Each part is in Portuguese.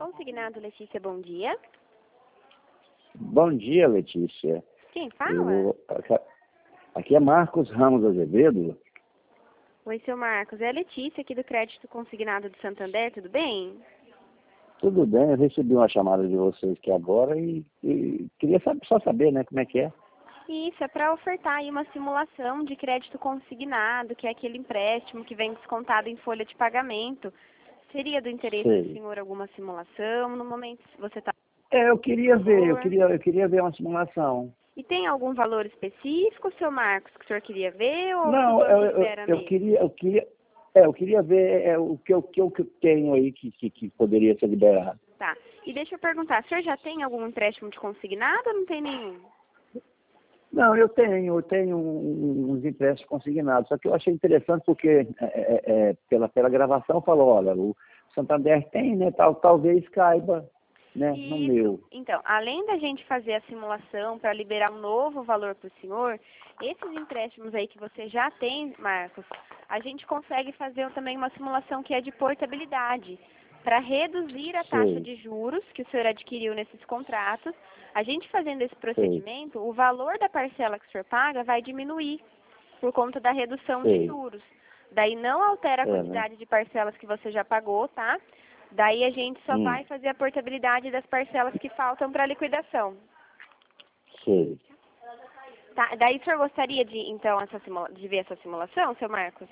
Consignado Letícia, bom dia. Bom dia, Letícia. Quem fala? Aqui é Marcos Ramos Azevedo. Oi, seu Marcos. É a Letícia aqui do Crédito Consignado de Santander, tudo bem? Tudo bem, eu recebi uma chamada de vocês aqui agora e queria só saber, né, como é que é. Isso, é para ofertar aí uma simulação de crédito consignado, que é aquele empréstimo que vem descontado em folha de pagamento. Seria do interesse do Sei. senhor alguma simulação no momento que você está... Eu queria ver, eu queria ver uma simulação. E tem algum valor específico, seu Marcos, que o senhor queria ver ou Não, que o banco libera mesmo? eu queria ver o que eu tenho aí que poderia ser liberado. Tá. E deixa eu perguntar, o senhor já tem algum empréstimo de consignado ou não tem nenhum? Não, eu tenho uns empréstimos consignados, só que eu achei interessante porque pela gravação falou, olha, o Santander tem, né, talvez caiba, né, no Isso. meu. Então, além da gente fazer a simulação para liberar um novo valor para o senhor, esses empréstimos aí que você já tem, Marcos, a gente consegue fazer também uma simulação que é de portabilidade, para reduzir a taxa de juros que o senhor adquiriu nesses contratos. A gente fazendo esse procedimento, o valor da parcela que o senhor paga vai diminuir por conta da redução de juros. Daí não altera a quantidade de parcelas que você já pagou, tá? Daí a gente só vai fazer a portabilidade das parcelas que faltam para liquidação. Sei. Tá, daí o senhor gostaria de, então, de ver essa simulação, seu Marcos?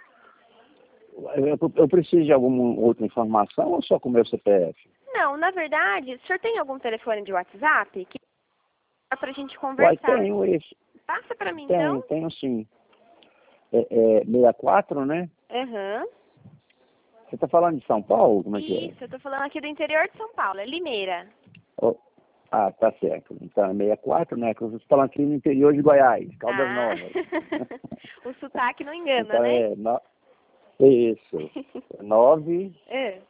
Eu preciso de alguma outra informação ou só com o meu CPF? Não, na verdade, o senhor tem algum telefone de WhatsApp que dá pra gente conversar? Tenho esse. Passa pra mim, então. Tenho sim. 64, né? Aham. Você está falando de São Paulo? Como é que é? Isso, eu tô falando aqui do interior de São Paulo, é Limeira. Tá certo. Então é 64, né? Que eu estou falando aqui no interior de Goiás, Caldas Novas. O sotaque não engana, Então né? Isso. 9 É.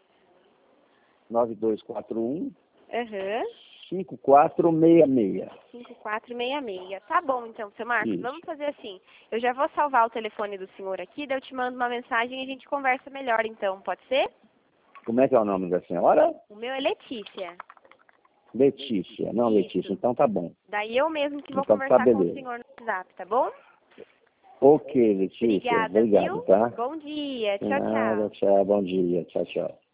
9241 Aham. 5466. 5466. Tá bom, então, seu Marcos. Isso. Vamos fazer assim. Eu já vou salvar o telefone do senhor aqui, daí eu te mando uma mensagem e a gente conversa melhor, então. Pode ser? Como é que é o nome da senhora? O meu é Letícia. Letícia. Não, Isso. Letícia. Então tá bom. Daí eu mesmo que vou Então conversar tá com o beleza. senhor no WhatsApp, tá bom? Ok, Letícia. Obrigada, Obrigado, viu? tá? Bom dia. De Tchau, nada, tchau. tchau. Bom dia. Tchau, tchau.